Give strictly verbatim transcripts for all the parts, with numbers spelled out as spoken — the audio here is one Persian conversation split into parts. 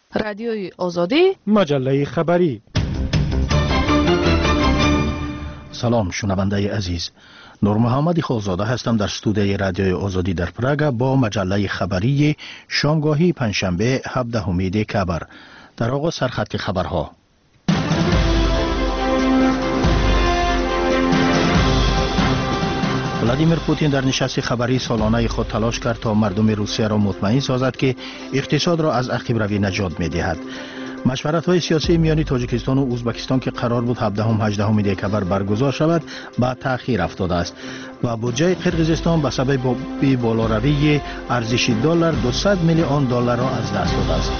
رادیوی آزادی، مجله خبری. سلام شنونده عزیز، نور محمد خالزاده هستم در استودیوی رادیوی آزادی در پراگ با مجله خبری شامگاهی پنجشنبه هفدهم دکبر. در آغاز سرخط خبرها. ولادیمیر پوتین در نشست خبری سالانه خود تلاش کرد تا مردم روسیه را مطمئن سازد که اقتصاد را از عقب روی نجات می‌دهد. مشورت‌های سیاسی میان تاجیکستان و ازبکستان که قرار بود هفدهم هجدهم دکبر برگزار شود با تأخیر افتاده است و بودجه قرقیزستان به سبب بالاروی ارزش دلار دویست میلیون دلار را از دست داده است.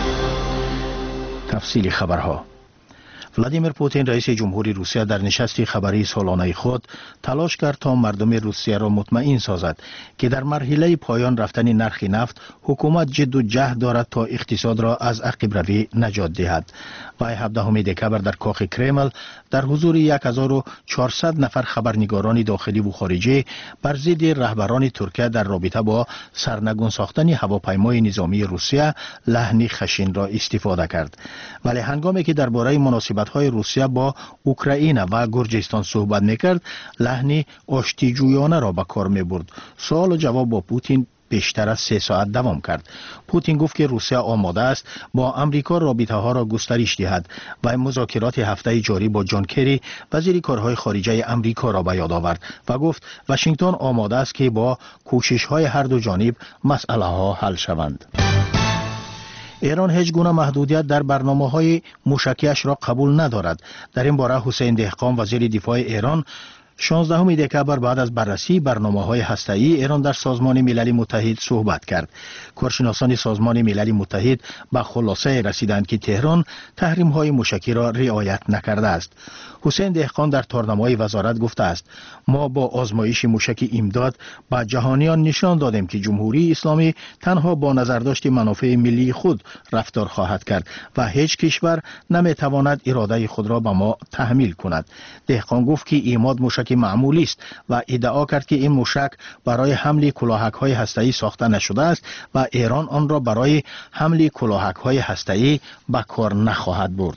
تفصیل خبرها. ولادیمیر پوتین رئیس جمهوری روسیه در نشست خبری سالانه خود تلاش کرد تا مردم روسیه را مطمئن سازد که در مرحله پایان رفتن نرخ نفت حکومت جد و جهد دارد تا اقتصاد را از عقب روی نجات دهد. و هفدهم دکبر در کاخ کرمل در حضور هزار و چهارصد نفر خبرنگاران داخلی و خارجی بر ضد رهبران ترکیه در رابطه با سرنگون ساختن هواپیمای نظامی روسیه لحن خشن را استفاده کرد. ولی هنگامی که درباره مناسبت‌های روسیه با اوکراین و گرجستان صحبت می‌کرد، لحن آشتیجویانه را به کار می‌برد. سوال و جواب با پوتین بیشتر از سه ساعت دوام کرد. پوتین گفت که روسیه آماده است با امریکا رابطه ها را گسترش دهد و مذاکرات هفته جاری با جان کری وزیر کارهای خارجه امریکا را به یاد آورد و گفت واشنگتن آماده است که با کوشش های هر دو جانب مسئله ها حل شوند. ایران هیچ گونه محدودیت در برنامه‌های موشکیش را قبول ندارد. در این باره حسین دهقان وزیر دفاع ایران شانزدهم دکبر بعد از بررسی برنامه‌های هسته‌ای ایران در سازمان ملل متحد صحبت کرد. کارشناسان سازمان ملل متحد به خلاصه رسیدند که تهران تحریم‌های موشکی را رعایت نکرده است. حسین دهقان در تارنمای وزارت گفته است ما با آزمایش موشک امداد به جهانیان نشان دادیم که جمهوری اسلامی تنها با نظرداشت منافع ملی خود رفتار خواهد کرد و هیچ کشور نمیتواند اراده خود را به ما تحمیل کند. دهقان گفت که ایماد موشک معمولی است و ادعا کرد که این موشک برای حمل کلاهک‌های هسته‌ای ساخته نشده است و ایران آن را برای حمل کلاهک‌های هسته‌ای به کار نخواهد برد.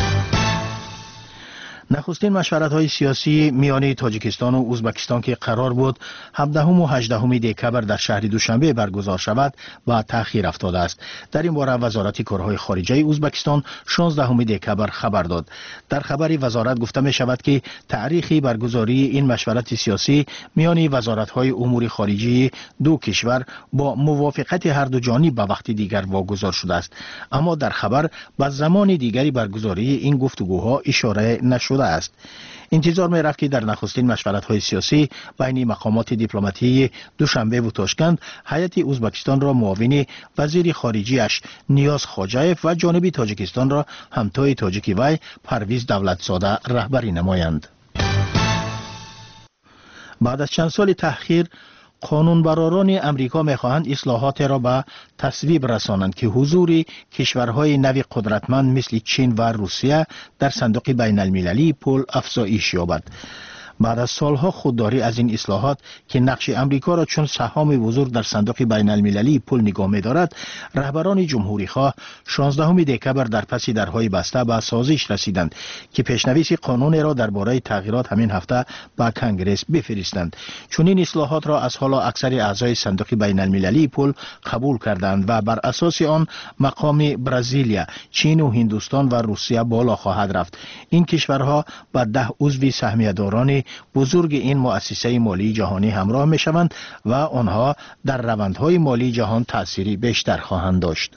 نخستین مشورت‌های سیاسی میان تاجیکستان و ازبکستان که قرار بود هفدهم و هجدهم دکبر در شهر دوشنبه برگزار شود و تأخیر افتاده است. در این باره وزارت کارهای خارجه ازبکستان شانزدهم دکبر خبر داد. در خبری وزارت گفته می شود که تاریخ برگزاری این مشورت سیاسی میان وزارت‌های امور خارجه دو کشور با موافقت هر دو جانب به وقت دیگر واگذار شده است، اما در خبر به زمان دیگری برگزاری این گفتگوها اشاره نشده است. انتظار می رفت که در نخستین مشورت‌های سیاسی بین مقامات دیپلماتی دوشنبه و تاشکند هیئت ازبکستان را معاون وزیر خارجه‌اش نیاز خواجایف و جانب تاجیکستان را همتای تاجیکی وی پرویز دولتزاده رهبری نمایند. بعد از چند سال تأخیر قانونبران امریکا می‌خواهند اصلاحات را به تصویب رسانند که حضور کشورهای نوی قدرتمند مثل چین و روسیه در صندوق بین المللی پول افزایش یابد. بعد از سالها خودداری از این اصلاحات که نقش امریکا را چون سهام بزرگ در صندوق بین المللی پول نگاه می‌دارد، رهبران جمهوری خواه شانزدهم دکبر در پس درهای بسته به سازش رسیدند که پیشنویس قانون را درباره تغییرات همین هفته به کنگره بفرستند. چون این اصلاحات را از حالا اکثر اعضای صندوق بین المللی پول قبول کردند و بر اساس آن مقام برزیلیا، چین و هندوستان و روسیه بالا خواهد رفت. این کشورها با ده عضو سهمیه‌داران بزرگ این مؤسسه مالی جهانی همراه می شوند و آنها در روندهای مالی جهان تأثیری بیشتر خواهند داشت.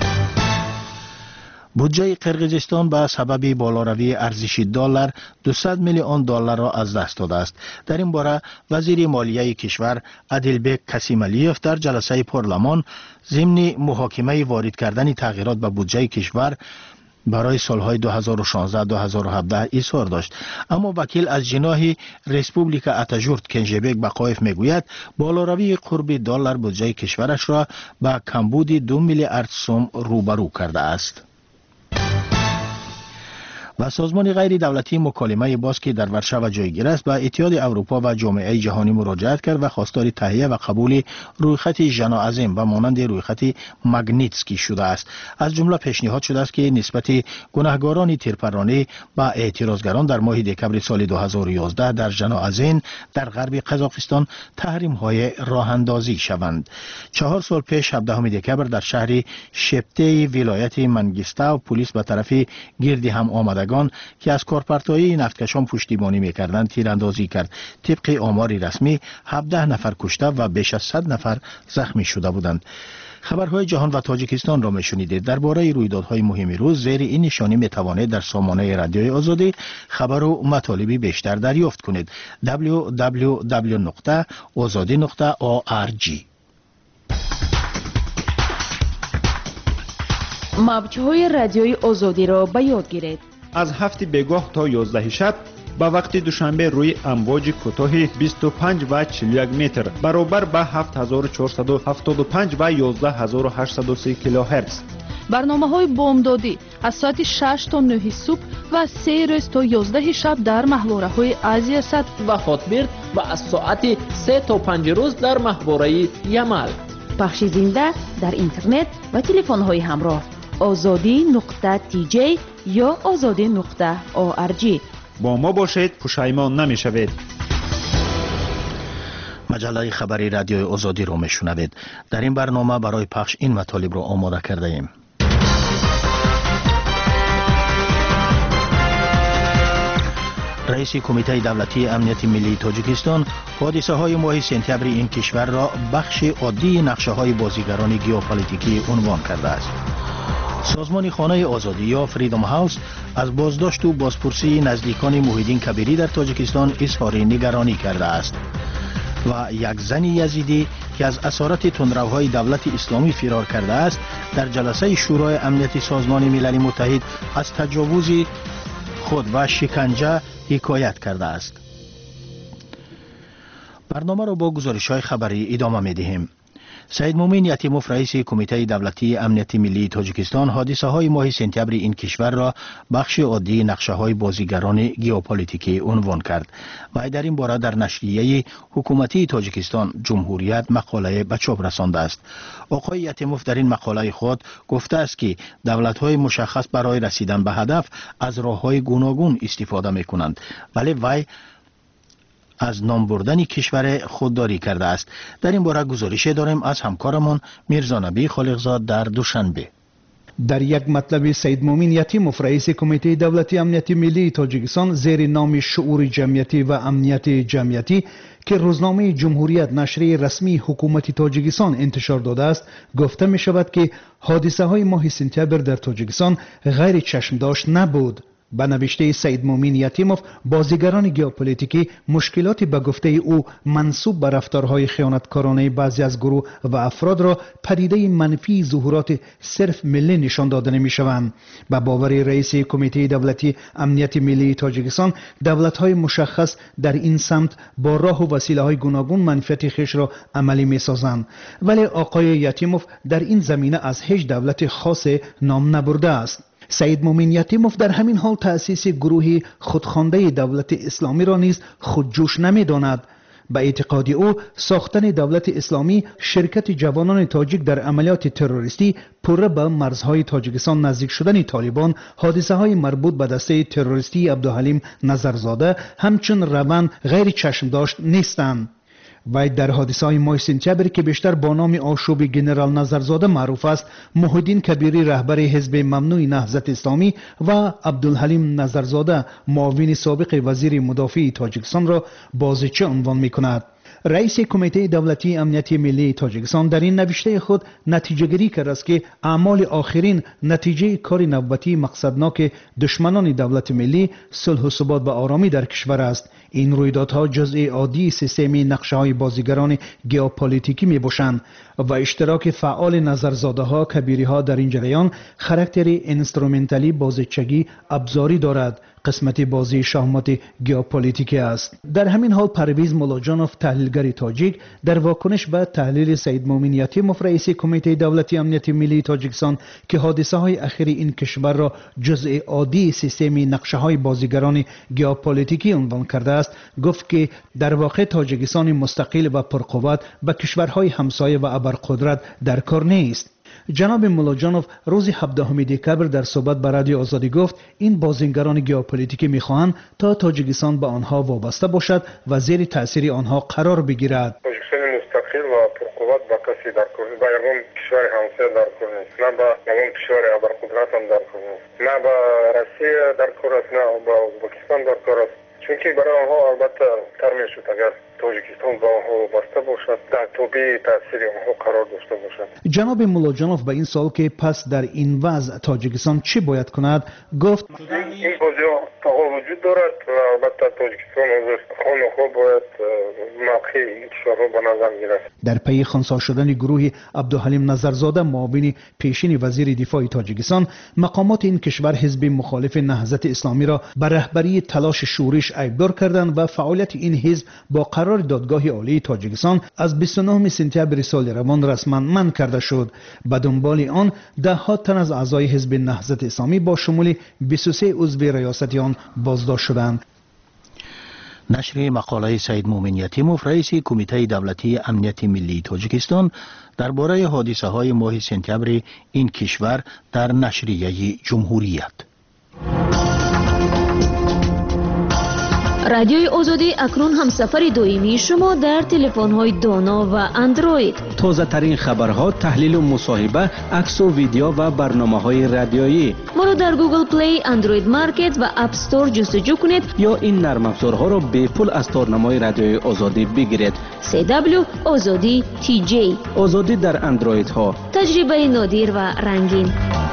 بودجه قرقیزستان به سبب بالاروی ارزش دلار دویست میلیون دلار را از دست داده است. در این باره وزیر مالیه کشور عادلبک کاسیمالیف در جلسه پارلمان ضمن محاکمه وارد کردن تغییرات به بودجه کشور برای سالهای دو هزار و شانزده دو هزار و هفده اظهار داشت، اما وکیل از جناح ریسپوبلیکا اتاجورت کنژبک بقایف میگوید بالاروی قرب دلار بودجه کشورش را به کمبود دو میلیارد سوم روبرو کرده است. و سازمان غیر دولتی مکالمه باز که در ورشو جایگیر است به اتحاد اروپا و جامعه جهانی مراجعت کرد و خواستار تهیه و قبول رویخط ژنا عظیم و مانند رویخط ماگنیتسکی شده است. از جمله پیشنهاد شده است که نسبت گناهکاران تیرپرانی و اعتراضگران در ماه دکمبر سال دو هزار و یازده در ژنا عظیم در غرب قزاقستان تحریم های راه اندازی شوند. چهار سال پیش هفدهم دکمبر در شهر شپته ولایت منگیستاو پلیس به طرف گردی هم آمدگان که از کارپرت‌های نفتکشان پشتیبانی می‌کردند تیراندازی کرد. طبق آمار رسمی هفده نفر کشته و بیش از صد نفر زخمی شده بودند. خبرهای جهان و تاجیکستان را میشنیدید. درباره رویدادهای مهم روز زیر این نشانی میتوانید در سامانه رادیوی آزادی خبر و مطالبی بیشتر دریافت کنید. دبلیو دبلیو دبلیو نقطه آزادی نقطه او آر جی. موج‌های رادیوی آزادی را به یاد گیرید. از هفت بگاه تا یازده شب با وقت دوشنبه روی امواج کوتاه بیست و پنج و چهل و یک متر برابر به هفت هزار و چهارصد و هفتاد و پنج و یازده هزار و هشتصد و سی کیلوهرتز. برنامه‌های بامدادی از ساعت شش تا نه صبح و سه روز تا یازده شب در محوره‌های آسیا صد و خاطبرد و از ساعت سه تا پنج روز در محوره یمل. پخش زنده در اینترنت و تلفن‌های همراه آزادی نقطه تی جی یا آزادی نقطه او آر جی. با ما باشید، پشیمان نمی‌شوید. مجله خبری رادیوی آزادی رو میشنوید. در این برنامه برای پخش این مطالب رو آماده کرده ایم. رئیس کمیته دولتی امنیت ملی تاجیکستان حادثه های ماه سپتامبر این کشور را بخش عادی نقشه های بازیگران ژئوپلیتیکی عنوان کرده است. سازمان خانه آزادی یا فریدم هاوس از بازداشت و بازپرسی نزدیکان موحدین کبیری در تاجیکستان اظهار نگرانی کرده است و یک زن یزیدی که از اسارت تندروهای دولت اسلامی فرار کرده است در جلسه شورای امنیت سازمان ملل متحد از تجاوز خود و شکنجه حکایت کرده است. برنامه را با گزارش‌های خبری ادامه می‌دهیم. سید مومن یتیموف رئیس کمیته دولتی امنیت ملی تاجیکستان حادثه های ماه سپتامبر این کشور را بخش عادی نقشه های بازیگران ژئوپلیتیکی عنوان کرد و در این باره در نشریه حکومتی تاجیکستان جمهوریت مقاله به چاپ رسانده است. آقای یتیموف در این مقاله خود گفته است که دولت های مشخص برای رسیدن به هدف از راه های گوناگون استفاده می کنند، ولی وی از نام بردن کشور خودداری کرده است. در این باره گزارش داریم از همکارمان میرزا نبی خالقزاد در دوشنبه. در یک مطلب سید مومن یتیموف رئیس کمیته دولتی امنیت ملی تاجیکستان زیر نام شعور جمعیتی و امنیت جمعیتی که روزنامه جمهوریت نشریه رسمی حکومت تاجیکستان انتشار داده است گفته می شود که حادثه های ماه سپتامبر در تاجیکستان غیر چشم داشت نبود. به نوشته سید مومن یتیموف بازیگران ژئوپلیتیکی مشکلاتی به گفته او منسوب به رفتارهای خیانتکارانه بعضی از گروه و افراد را پدیده منفی ظهورات صرف ملی نشان داده نمی‌شوند. به باور رئیس کمیته دولتی امنیت ملی تاجیکستان دولت‌های مشخص در این سمت با راه و وسیله‌های گوناگون منفعت خویش را عملی می‌سازند، ولی آقای یتیموف در این زمینه از هیچ دولت خاص نام نبرده است. سید مومن یتیموف در همین حال تأسیس گروهی خودخوانده دولت اسلامی را نیز خودجوش نمی‌داند. به اعتقاد او ساختن دولت اسلامی شرکت جوانان تاجیک در عملیات تروریستی پره به مرزهای تاجیکستان نزدیک شدن طالبان، حادثه های مربوط به دسته تروریستی عبدالحلیم نظرزاده همچون روند غیر چشم داشت نیستند. وی در حادثه های ماه سپتامبر که بیشتر با نام آشوب گنرال نظرزاده معروف است، موحدین کبیری رهبر حزب ممنوع نهضت اسلامی و عبدالحلیم نظرزاده معاون سابق وزیر مدافع تاجیکستان را بازیچه عنوان می کند. رئیس کمیته دولتی امنیت ملی تاجیکستان در این نوشته خود نتیجه گیری کرده است که اعمال آخرین نتیجه کار نوبتی مقصدناک دشمنان دولت ملی صلح و ثبات و آرامی در کشور است. این رویدادها جزء عادی سیستم نقشه‌های بازیگران ژئوپلیتیکی میباشند و اشتراک فعال نظرزاده‌ها کبیری‌ها در این جریان خاراکتر اینسترومنتالی بازیچگی ابزاری دارد. قسمت بازی شهامت ژئوپلیتیکی است. در همین حال پرویز ملاجانوف تحلیلگر تاجیک در واکنش به تحلیل سید مومن یتیموف رئیس کمیته دولتی امنیت ملی تاجیکستان که حادثه های اخیر این کشور را جزء عادی سیستم نقشه های بازیگران ژئوپلیتیکی عنوان کرده است، گفت که در واقع تاجیکستان مستقل و پرقوت به کشورهای همسایه و ابرقدرت در کار نیست. جناب ملاجانوف روز هفدهم دکبر در صحبت با رادیو آزادی گفت این بازیگران ژئوپلیتیکی میخواهند تا تاجیکستان به آنها وابسته باشد و زیر تاثیر آنها قرار بگیرد. تاجیکستان مستقل و پرقوت با کسی در کار نیست، با یگان کشور همسایه در کار نیست، نه با یگان کشور ابرقدرت هم در کار نیست، نه با روسیه در کار است، نه با ازبکستان در کار است. چون که برای آنها البته تر میشد اگر تاجیکستان با آنها وابسته باشد، در تابع تاثیر آنها قرار داشته باشد. جناب ملاجانوف به این سوال که پس در این وضع تاجیکستان چی باید کند گفت این بازی ها وجود دارد و البته تاجیکستان از خانه باید موقع این کشورها به نظر گیرد. در پی خنثی شدن گروه عبدالحلیم نظرزاده معاون پیشین وزیر دفاع تاجیکستان، مقامات این کشور حزب مخالف نهضت اسلامی را به رهبری تلاش شورش ایبدار کردند و فعالیت این حزب با قرار دادگاه عالی تاجیکستان از بیست و نهم سپتامبر سال روان رسما منع کرده شد. به دنبال آن ده ها تن از اعضای حزب نهضت اسلامی با شمول بیست و سه عضو ریاست آن بازداشت شدند. نشر مقاله سید مومن یتیموف رئیس کمیته دولتی امنیت ملی تاجیکستان درباره حادثه های ماه سپتامبر این کشور در نشریه جمهوریت. رادیوی آزادی اکنون همسفر دائمی شما در تلفن‌های دانا و اندروید. تازه ترین خبرها، تحلیل و مصاحبه، عکس و ویدیو و برنامه‌های رادیویی. ما را در گوگل پلی، اندروید مارکت و اپ استور جستجو کنید یا این نرم افزارها را به پول از تارنمای رادیوی آزادی بگیرید. سی دبلیو آزادی تی جی. آزادی در اندروید ها. تجربه نادر و رنگین.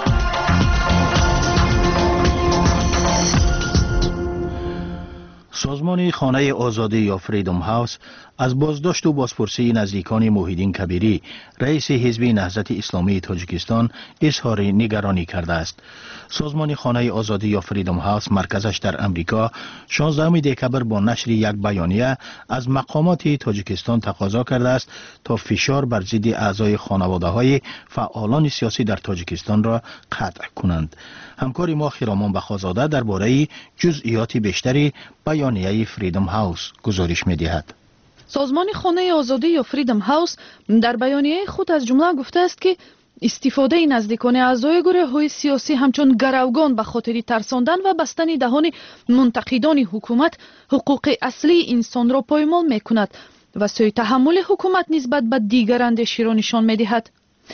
سازمان خانه آزادی یا فریدم هاوس از بازداشت و بازپرسی نزدیکان موحدین کبیری رئیس حزب نهضت اسلامی تاجیکستان اظهار نگرانی کرده است. سازمان خانه آزادی یا فریدم هاوس مرکزش در امریکا شانزدهم دکبر با نشر یک بیانیه از مقامات تاجیکستان تقاضا کرده است تا فشار بر ضد اعضای خانواده های فعالان سیاسی در تاجیکستان را قطع کنند. همکار ما خیرامان بخازاده درباره جزئیات بیشتری بیانیه فریدم هاوس گزارش می‌دهد. سازمان خانه آزادی یا فریدم هاوس در بیانیه خود از جمله گفته است که استفاده نزدیکان اعضای گروه‌های سیاسی همچون گروگان به خاطر ترساندن و بستن دهان منتقدان حکومت حقوق اصلی انسان را پایمال می‌کند و سوء تحمل حکومت نسبت به دیگر اندیشه را نشان می‌دهد.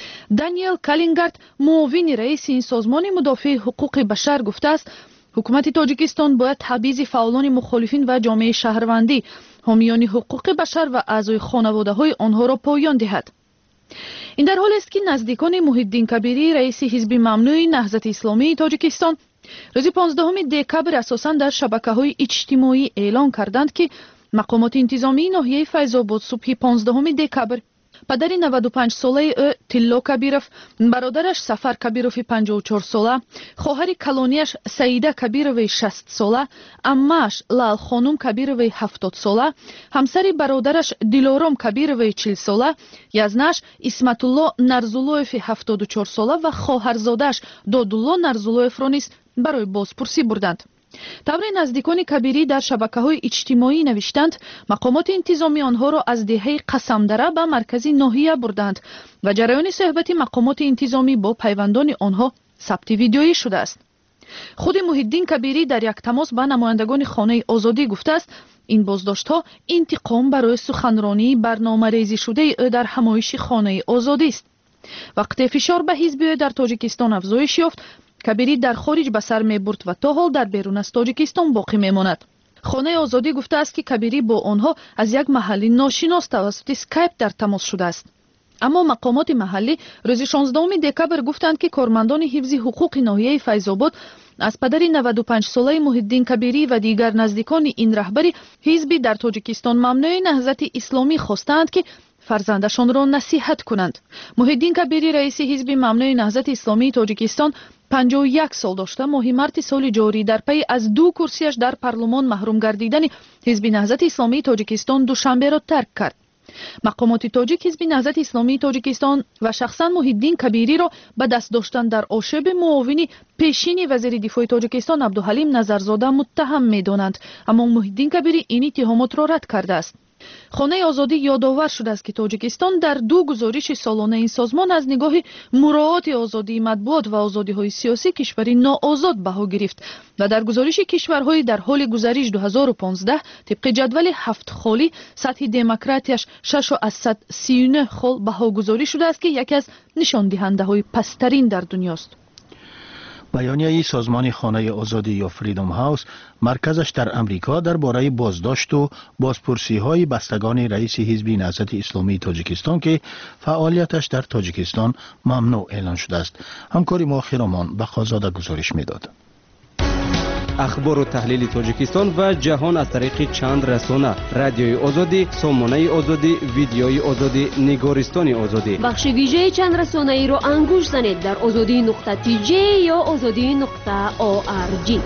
دانیل کالینگارد معاون رئیس این سازمان مدافع حقوق بشر گفته است حکومت تاجیکستان باید تبعیض فعالان مخالفین و جامعه شهروندی، حامیان حقوق بشر و اعضای خانواده‌های آنها را پایان دهد. این در حالی است که نزدیکان محیدین کبیری رئیس حزب ممنوع نهضت اسلامی تاجیکستان روز پانزدهم دکبر اساساً در شبکه‌های اجتماعی اعلام کردند که مقامات انتظامی ناحیه فیض‌آباد صبح پانزدهم دکبر پدر نود و پنج ساله او تیلا کبیروف، برادرش سفر کبیروف پنجاه و چهار ساله، خواهر کلونیش سعیده کبیروف شصت ساله، عمه‌اش لال خانم کبیروف هفتاد ساله، همسر برادرش دلارام کبیروف چهل ساله، یزنش اسمت الله نرزولوف هفتاد و چهار ساله و خواهرزادش دادالله نرزولوف را نیز برای بازپرسی بردند. طبر نزدیکان کبیری در شبکه‌های اجتماعی نوشتند مقامات انتظامی آنها را از دهه قسمدره به مرکز ناحیه بردند و جریان صحبت مقامات انتظامی با پیوندان آنها ثبت ویدیویی شده است. خود محیدین کبیری در یک تماس با نمایندگان خانه آزادی گفته است این بازداشت‌ها انتقام برای سخنرانی برنامه‌ریزی شده او در همایش خانه آزادی است. وقتی فشار به حزب در تاجیکستان افزایش یافت، کبیری در خارج به سر می برد و تا حال در بیرون از تاجیکستان باقی می ماند. خانه آزادی گفته است که کبیری با آنها از یک محلی ناشناس توسط اسکایپ در تماس شده است. اما مقامات محلی روز شانزدهم دکبر گفتند که کارمندان حفظ حقوق ناحیه فیض‌آباد از پدر نود و پنج ساله محیدین کبیری و دیگر نزدیکان این رهبری حزب در تاجیکستان ممنوع نهضت اسلامی خواستند که فرزندشان را نصیحت کنند. محیدین کبیری رئیس حزب ممنوع نهضت اسلامی تاجیکستان پنجاه و یک سال داشته ماهی مارس سال جاری در پی از دو کرسیش در پارلمان محروم گردیدن حزب نهضت اسلامی تاجیکستان دوشنبه را ترک کرد. مقامات تاجیک حزب نهضت اسلامی تاجیکستان و شخصا محیدین کبیری را به دست داشتن در آشوب معاونی پیشین وزیر دفاع تاجیکستان عبدالحلیم نظرزاده متهم می‌دانند، اما محیدین کبیری این اتهامات را رد کرده است. خانه آزادی یادآور شده است که تاجیکستان در دو گزارش سالانه این سازمان از نگاه مراعات آزادی مطبوعات و آزادی‌های سیاسی کشوری ناآزاد بها گرفت و در گزارش کشورهای در حال گزارش دو هزار و پانزده طبق جدول هفت خالی سطح دموکراتیش شش و صد و سی و نه خال بها گذاری شده است که یکی از نشان دهنده‌های پست‌ترین در دنیاست. بیانیه سازمان خانه آزادی یا فریدم هاوس مرکزش در امریکا درباره بازداشت و بازپرسی های بستگان رئیس حزب نهضت اسلامی تاجیکستان که فعالیتش در تاجیکستان ممنوع اعلان شده است. همکاری ما خیرامان بخازاده گزارش میداد. اخبار و تحلیل تاجیکستان و جهان از طریق چند رسانه: رادیوی آزادی، سامانه آزادی، ویدیوی آزادی، نگارستان آزادی. بخش ویژه چند رسانه ای را انگوش زنید در آزادی نقطه تی جی یا آزادی نقطه او آر جی.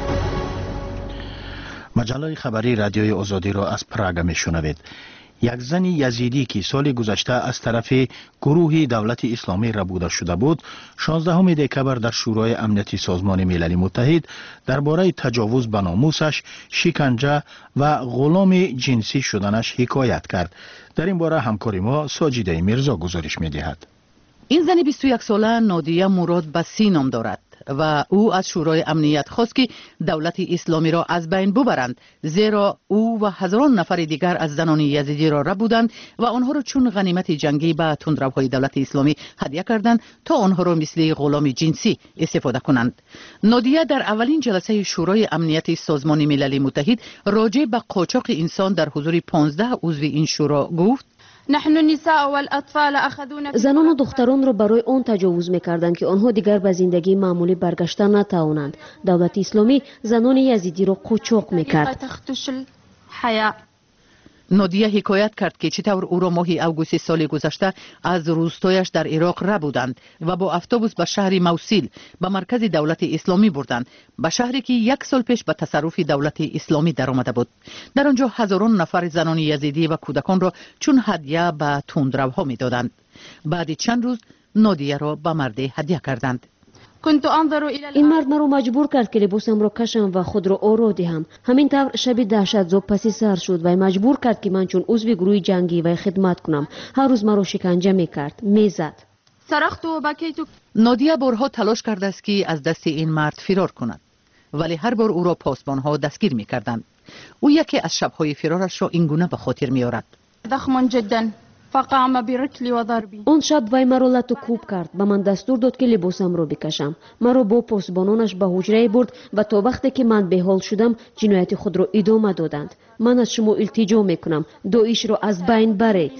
مجله خبری رادیوی آزادی را از پراگ میشنوید. یک زن یزیدی که سال گذشته از طرف گروه دولت اسلامی ربوده شده بود، شانزدهم دکبر در شورای امنیتی سازمان ملل متحد درباره تجاوز به ناموسش، شکنجه و غلام جنسی شدنش حکایت کرد. در این باره همکاری ما ساجیده میرزا گزارش می‌دهد. این زن بیست و یک ساله نادیه مراد بسی نام دارد و او از شورای امنیت خواست که دولت اسلامی را از بین ببرند، زیرا او و هزاران نفر دیگر از زنان یزیدی را ربودند و آنها را چون غنیمت جنگی به تندروهای دولت اسلامی هدیه کردند تا آنها را مثل غلام جنسی استفاده کنند. نادیه در اولین جلسه شورای امنیت سازمان ملل متحد راجع به قاچاق انسان در حضور پانزده عضو این شورا گفت: زنان و دختران را برای آن تجاوز می‌کردند که آنها دیگر به زندگی معمولی برگشتن نتوانند. دولت اسلامی زنان یزیدی را قاچاق می‌کرد. نادیه حکایت کرد که چطور او را ماه اوگوست سال گذشته از روستایش در عراق ربودند و با اتوبوس به شهر موصل به مرکز دولت اسلامی بردند، به شهری که یک سال پیش به تصرف دولت اسلامی در آمده بود. در آنجا هزاران نفر زنان یزیدی و کودکان را چون هدیه به تندروها می‌دادند. بعد چند روز نادیه را به مرد هدیه کردند. این مرد مرا مجبور کرد که لباسم را کشم و خود را آرا دهم. همین طور شب دهشت‌زا پسی سر شد و مجبور کرد که من چون عضو گروه جنگی و خدمت کنم. هر روز مرا شکنجه می‌کرد، می‌زد. نادیه بارها تلاش کرده است که از دست این مرد فرار کند، ولی هر بار او را پاسبان‌ها دستگیر می‌کردند. او یکی از شب‌های فرارش را این گونه به خاطر می‌آورد: ضخم جدا فقام برکلی و ضربی. آن شب وی مرا لط و کوب کرد. به من دستور داد که لباسم را بکشم. مرا با پاسبانانش به حجره برد و تا وقتی که من به حال شدم جنایت خود را ادامه دادند. من از شما التجا میکنم داعش را از بین برید.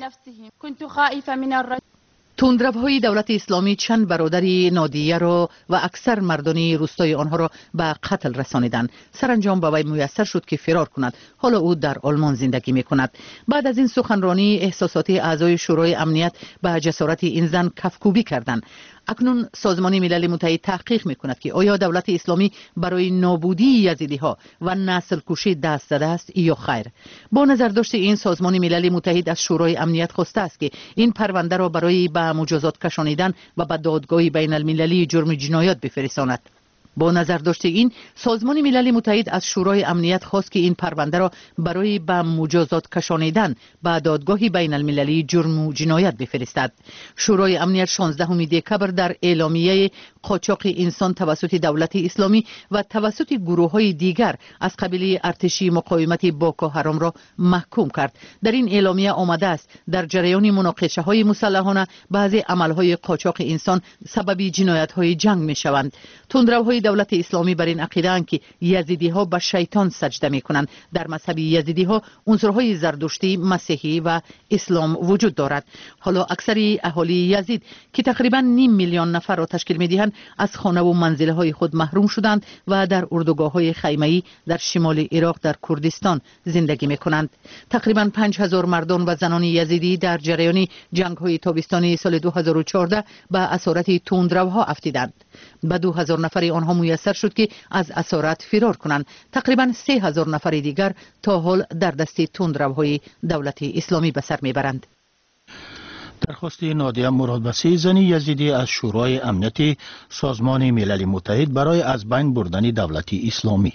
تندروهای دولت اسلامی چند برادر نادیه را و اکثر مردان روستای آنها را به قتل رسانیدند. سرانجام به وی میسر شد که فرار کند. حالا او در آلمان زندگی می کند. بعد از این سخنرانی احساسات اعضای شورای امنیت به جسارت این زن کفکوبی کردند. اکنون سازمان ملل متحد تحقیق می کند که آیا دولت اسلامی برای نابودی یزیدی ها و نسل کشی دست زده است یا خیر. با نظرداشت این سازمان ملل متحد از شورای امنیت خواسته است که این پرونده را برای به مجازات کشانیدن و به دادگاه بین المللی جرم جنایات بفرستاند. با نظر داشته این سازمان ملل متحد از شورای امنیت خواست که این پرونده را برای به مجازات کشانیدن به دادگاه بین المللی جرم و جنایت بفرستد. شورای امنیت شانزدهم دکبر در اعلامیه قاچاق انسان توسط دولت اسلامی و توسط گروه‌های دیگر از قبیله ارتشی مقاومت بوکو حرام را محکوم کرد. در این اعلامیه آمده است در جریان مناقشه‌های مسلحانه بعضی عمل‌های قاچاق انسان سبب جنایت‌های جنگ می‌شوند. تندروهای دولت اسلامی بر این عقیده‌اند که یزیدی ها به شیطان سجده می کنند. در مذهب یزیدی ها عنصرهای زردشتی، مسیحی و اسلام وجود دارد. حالا اکثر اهالی یزید که تقریبا نیم میلیون نفر را تشکیل می دهند از خانه و منزل های خود محروم شدند و در اردوگاه های خیمه‌ای در شمال عراق در کردستان زندگی می کنند. تقریبا پنج هزار مردان و زنان یزیدی در جریان جنگ های تابستانی سال دو هزار و چهارده به اسارت تندروها افتیدند. به دو هزار نفر آنها میسر شد که از اسارت فرار کنند. تقریبا سه هزار نفر دیگر تا حال در دست تندروهای دولت اسلامی به سر میبرند. درخواست نادیه مرادبسی زنی یزیدی از شورای امنیت سازمان ملل متحد برای از بین بردن دولت اسلامی.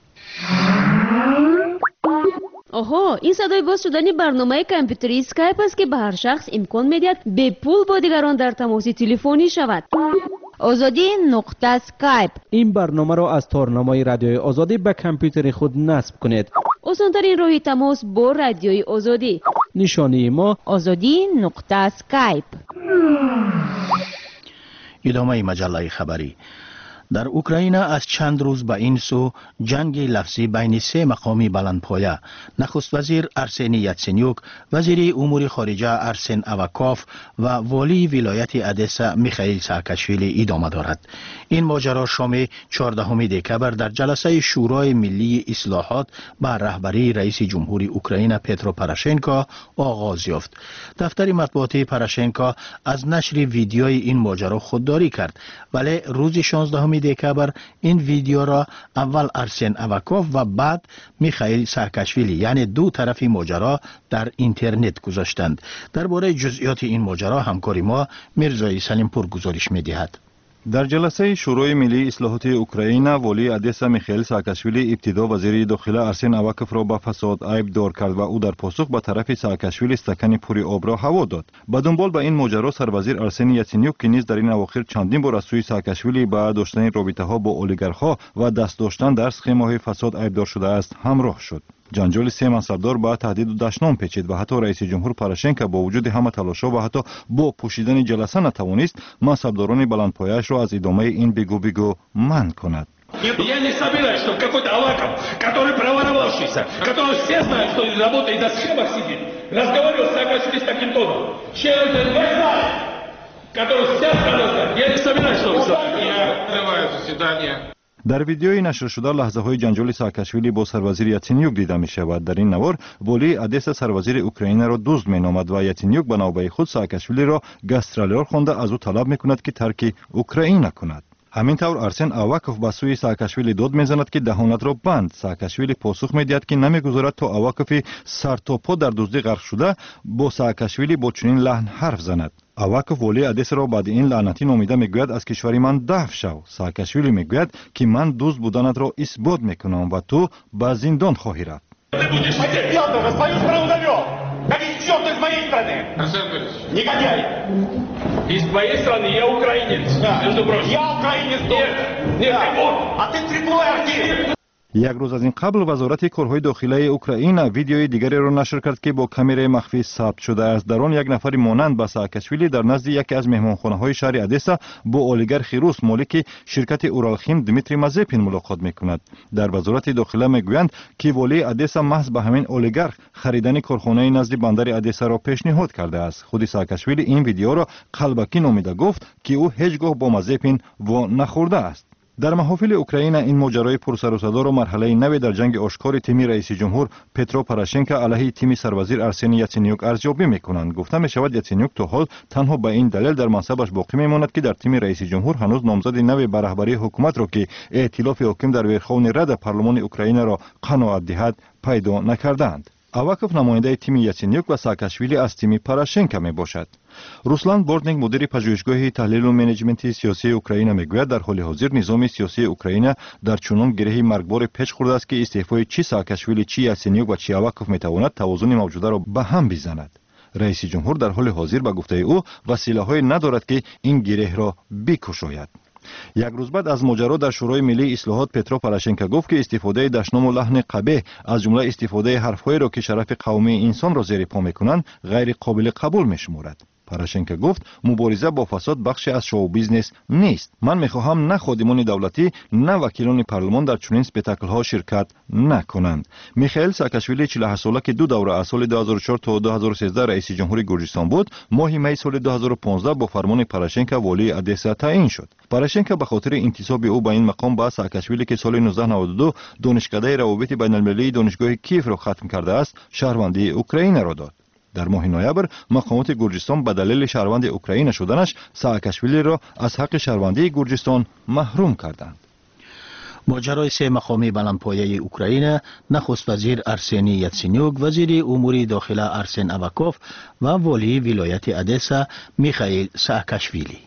آها، این صدای باز شدن برنامه کامپیوتری اسکایپ است که به هر شخص امکان میدهد به پول با دیگران در تماس تلفنی شود. آزادی نقطه اسکایپ. این برنامه را از تارنمای رادیوی آزادی به کامپیوتر خود نصب کنید. آسان‌ترین راه تماس با رادیوی آزادی. نشانی ما آزادی نقطه اسکایپ. ادامه مجله خبری. در اوکراین از چند روز به این سو جنگ لفظی بین سه مقامی بلندپایه نخست وزیر ارسن یاتسنیوک، وزیر امور خارجه ارسن آواکوف و والی ولایت ادسا میخائیل ساکاشویلی ادامه دارد. این ماجرا شام چهاردهم دکبر در جلسه شورای ملی اصلاحات با رهبری رئیس جمهور اوکراین پترو پوراشنکو آغاز یافت. دفتر مطبوعاتی پوراشنکو از نشر ویدیوی این ماجرا خودداری کرد، ولی روز شانزدهم دکبر این ویدیو را اول ارسن آواکوف و بعد میخائیل ساکاشویلی یعنی دو طرف ماجرا در اینترنت گذاشتند. درباره جزئیات این ماجرا همکاری ما میرزای سلیم پور گزارش میدهد. در جلسه شورای ملی اصلاحات اوکراین والی ادسا میخائیل ساکاشویلی ابتدا وزیر داخله ارسن آواکوف را به فساد عیبدار کرد و او در پاسخ به طرف ساکاشویلی استکان پوری آب را هوا داد. به دنبال به این ماجرا سروزیر ارسن یاتسنیوک که نیز در این اواخر چندین بار از سوی ساکاشویلی به داشتن رابطه ها با اولیگارها و دست داشتن در سخم‌های فساد عیبدار شده است همراه شد. جنجال سه منصبدار با تهدید و دشنام پیچید و حتی رئیس جمهور پوراشنکو با وجود همه تلاش‌ها و حتی با پوشیدن جلسه نتوانست منصبداران بلندپایه‌اش را از ادامه این بگو بگو منع کند. Я не собираюсь, чтобы какой-то Аваков, который проворовавшийся, который все знают, что работает на схемах сидит, разговаривал с Саакашвили с таким тоном. Человек, который вся страна знает. Я не собираюсь, чтобы... Я открываю заседание. در ویدیوی نشر شده لحظه های جنجال ساکاشویلی با سروزیر یاتسنیوک دیده می شود. در این نوار والی ادسا سروزیر اوکراین را دزد می نامد و یاتسنیوک به نوبه خود ساکاشویلی را گاسترولر خوانده از او طلب می کند که ترک اوکراین نکند. همین طور ارسن آواکوف به سوی ساکاشویلی داد میزند که دهانت را بند. ساکاشویلی پاسخ میدهد که نمیگذارد تا آواکوف سرتاپا در دزدی غرق شده با ساکاشویلی با چنین لحن حرف زند. آواکوف والی ادسا را بعد این لعنتی نامیده میگوید از کشوری من دفع شو. ساکاشویلی میگوید که من دزد بودنت را اثبات میکنم و تو به زندان خواهی رفت. Черт из моей страны! Арсен Борисович. Негодяй! Из твоей страны я украинец. Да. Между прочим. Я украинец. Нет, нет, да. Трибун. А ты трибун артист. یک روز از این قبل وزارت کارهای داخلی اوکراین ویدیوی دیگری را نشر کرد که با کامرای مخفی ثبت شده است. در آن یک نفر مانند به ساکاشویلی در نزد یکی از مهمانخانه‌های شهر ادسا با اولیگارخ روس مالک شرکت اورالخیم دمیتری مازپین ملاقات می‌کند. در وزارت داخله میگویند که والی ادسا محض به همین اولیگارخ خریدن کارخانه نزد بندر ادسا را پیشنهاد کرده است. خود ساکاشویلی این ویدیو را قلبکی نامیده گفت که او هیچگاه با مازپین وا نخورده است. در محافل اوکراین این ماجرای پرسر و صدا را مرحله نوی در جنگ آشکار تیم رئیس جمهور پترو پوراشنکو علیه تیم سروزیر ارسن یاتسنیوک ارزیابی میکنند. گفته می شود یاتسنیوک تا حال تنها به این دلیل در منصبش باقی میماند که در تیم رئیس جمهور هنوز نامزد نوی به رهبری حکومت را که ائتلاف حاکم در ویرخوان رد پارلمان اوکراین را قناعت دهد پیدا نکردند. آواکوف نماینده تیم یاتسنیوک و ساکاشویلی از تیم پوراشنکو می باشد. روسلان بورتنینگ مدیر پژوهشگاه تحلیل و منیجمنت سیاسی اوکراین میگوید در حال حاضر نظام سیاسی اوکراین در چنان گره مرگبار پیچ خورده است که استعفای چی ساکاشویلی چی یاتسنیوک و چی آواکوف میتواند توازن موجوده را به هم بزند. رئیس جمهور در حال حاضر به گفته او وسیله‌های ندارد که این گره را بکشاید. یک روز بعد از ماجرا در شورای ملی اصلاحات پترو پوراشنکو گفت که استفاده دشنام و لحن قبیح از جمله استفاده حرف‌هایی را که شرف قومی انسان را زیر پا می‌کنند غیر قابل قبول می‌شمارد. پاراشنکو گفت مبارزه با فساد بخشی از شو بیزنس نیست. من میخواهم نه خادمان دولتی نه وکیلان پارلمان در چنین اسپکتاکل‌ها شرکت نکنند. میخائیل ساکاشویلی چهل و هشت ساله که دو دوره از سال دو هزار و چهار تا دو هزار و سیزده رئیس جمهوری گرجستان بود، ماه می سال دو هزار و پانزده با فرمان پاراشنکو والی ادسا تعیین شد. پاراشنکو به خاطر انتصاب او به این مقام با ساکاشویلی که سال نوزده نود و دو دانشکده روابط بین المللی دانشگاه کیف را ختم کرده است، شهروندی اوکراین را داد. در ماه نوامبر مقامات گرجستان به دلیل شهروند اوکراین شدنش ساکاشویلی را از حق شهروندی گرجستان محروم کردند. ماجرای سه مقامی بلندپایه اوکراین، نخست وزیر ارسنی یتسینیوک، وزیر امور داخله ارسن اوکوف و والی ولایت ادسا میخائیل ساکاشویلی.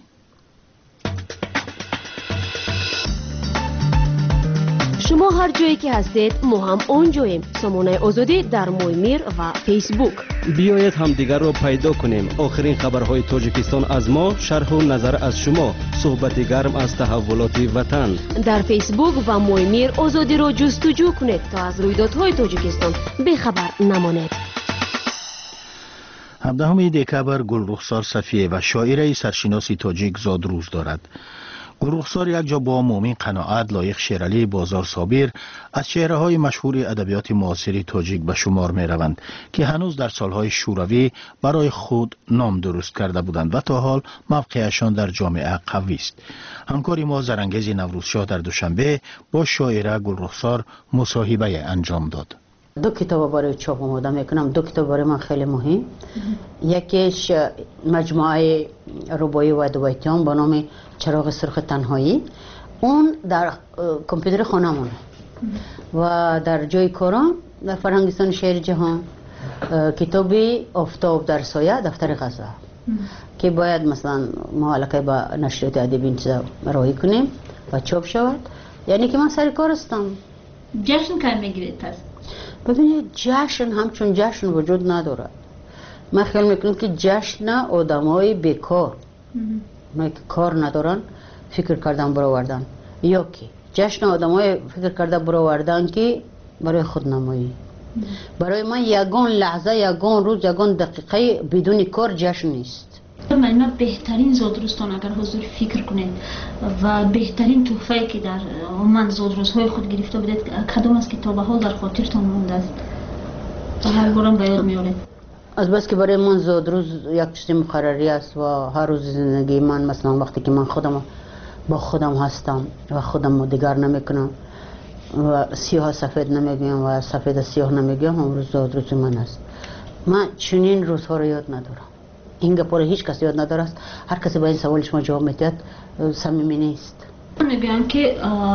شما هر جایی که هستید ما هم اونجاییم. سامانه آزادی در مویمیر و فیسبوک. بیایید همدیگر را پیدا کنیم. آخرین خبرهای تاجیکستان از ما، شرح و نظر از شما، صحبت گرم از تحولات وطن. در فیسبوک و مویمیر آزادی را جستجو کنید تا از رویدادهای تاجیکستان بیخبر نمانید. هفدهم دکبر گلرخسار صفیه و شاعره سرشناسی تاجیک زاد روز دارد. گلرخسار یک جا با مومن قناعت، لایق شیرعلی، بازار صابر از چهره های مشهور ادبیات معاصر تاجیک به شمار می روند که هنوز در سالهای شوروی برای خود نام درست کرده بودند و تا حال موقعشان در جامعه قوی است. همکاری ما زرنگیز نوروزشاه در دوشنبه با شاعره گلرخسار مصاحبه انجام داد. دو کتاب برای چاپ آماده میکنم. دو کتاب برای من خیلی مهم. یکیش مجموعه رباعی و ادبیاتیان با نام چراغ سرخ تنهایی، اون در کامپیوتر خانمونه و در جای کارم در فرهنگستان شعر جهان کتابی آفتاب در سایه دفتر غزه که باید مثلا ما علاقه به نشریات ادبی این چیزا راهی کنیم و چاپ شود. یعنی که من سر کار هستم. جشن کار میگیرید پس؟ ببینید جشن همچون جشن وجود نداره. من خیال میکنم که جشن آدمای بیکار، اونایی که کار ندارن فکر کردن برآوردن، یا که جشن آدمای فکر کرده برآوردن که برای خودنمایی. برای من یگان لحظه، یگان روز، یگان دقیقه بدون کار جشن نیست. من بهترین زادروزتان اگر حضور فکر کنید و بهترین تحفه‌ای که در من زادروزهای خود گرفته بودید کدام است که تا به حال در خاطرتان مونده است و هر بارم به یاد میارید؟ از بس که برای من زادروز یک چیز مقرری است و هر روز زندگی من، مثلا وقتی که من خودم با خودم هستم و خودم دیگر نمیکنم و سیاه سفید نمیگم و سفید سیاه نمیگم، امروز زادروز من است. من چنین روزها رو یاد ندارم. این گپاره هیچ کس یاد نداره است. هر کسی با این سوال شما جواب میدهد صمیمی نیست. میگن که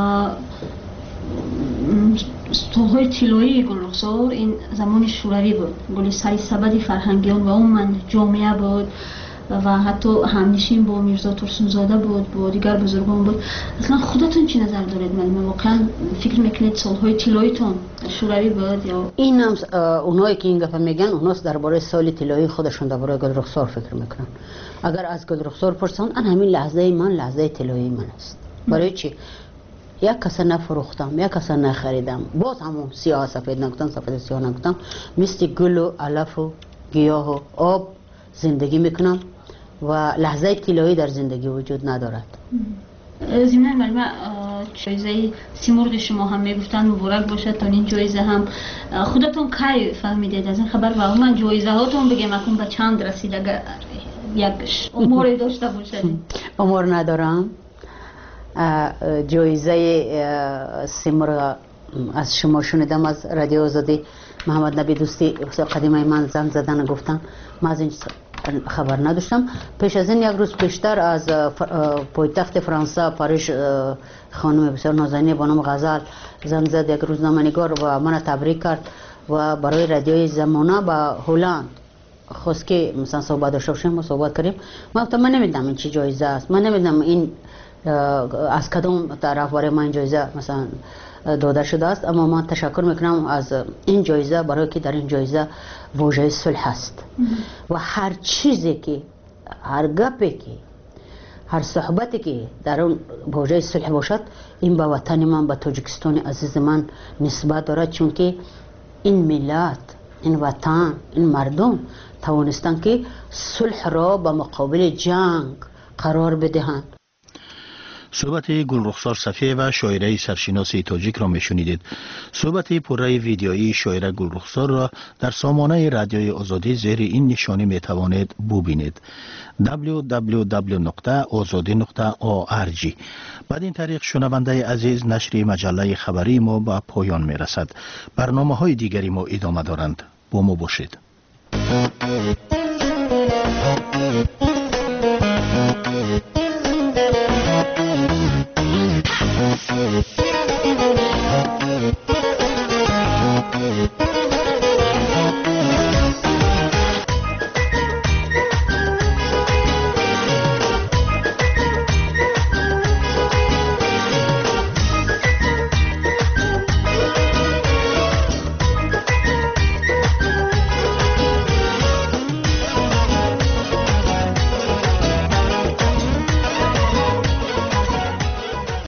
سالهای طلایی گلرخسار این زمان شوروی بود، گل سری سبد فرهنگیان و اون من جامعه بود و حتی همنشین با میرزا ترسونزاده بود، با دیگر بزرگان بود. اصلا خودتون چی نظر دارید؟ من واقعا فکر میکنید سالهای طلاییتون شوروی بود یا این هم اونایی که این گفت میگن اوناست درباره سال طلایی خودشون درباره گلرخسار فکر میکنن. اگر از گلرخسار پرسان ان همین لحظه من لحظه طلایی من است. برای چی؟ یک کس نفروختم، یک کس نخریدم، باز همون سیاه سفید نگفتم، سفید سیاه نگفتم، مثل گل و علف و گیاه و آب زندگی میکنم و لحظه طلایی در زندگی وجود ندارد. ضمن معلومه جایزه سیمرغ شما هم میگفتن مبارک باشه تا این جایزه هم خودتون کی فهمیدید از این خبر و من جایزه هاتون بگم اکن به چند رسید اگر یک عمری داشته باشید؟ عمر ندارم. جایزه سیمرغ از شما شنیدم از رادیو آزادی. محمد نبی دوستی قدیمه من زنگ زدن گفتن، من از این خبر نداشتم. پیش از این یک روز پیشتر از پایتخت فرانسه پاریس خانم بسیار نازنینی با نام غزل زنگ زد، یک روزنامه‌نگار و من تبریک کرد و برای رادیوی زمانه به هلند خواست که مثلا صحبت داشته باشیم. ما صحبت کردیم. من گفتم من نمیدونم این چی جایزه است، من نمیدونم این از کدام طرف برای من جایزه مثلا داده شده است، اما من تشکر میکنم از این جایزه برای که در این جایزه واژه صلح است و هر چیزی که هر گپی که هر صحبتی که در اون واژه صلح باشد این به وطن من، به تاجیکستان عزیز من نسبت دارد، چون که این ملت این وطن، این مردم توانستند که صلح را به مقابل جنگ قرار بدهند. صحبت گلرخسار صفیه و شاعره سرشناس تاجیک را میشنیدید. صحبت پره ویدیویی شاعره گلرخسار را در سامانه رادیوی آزادی زیر این نشانی میتوانید ببینید: دبلیو دبلیو دبلیو نقطه آزادی نقطه او آر جی. بعد این طریق شنونده عزیز نشر مجله خبری ما به پایان میرسد. برنامه های دیگری ما ادامه دارند. با ما باشید. Thank you.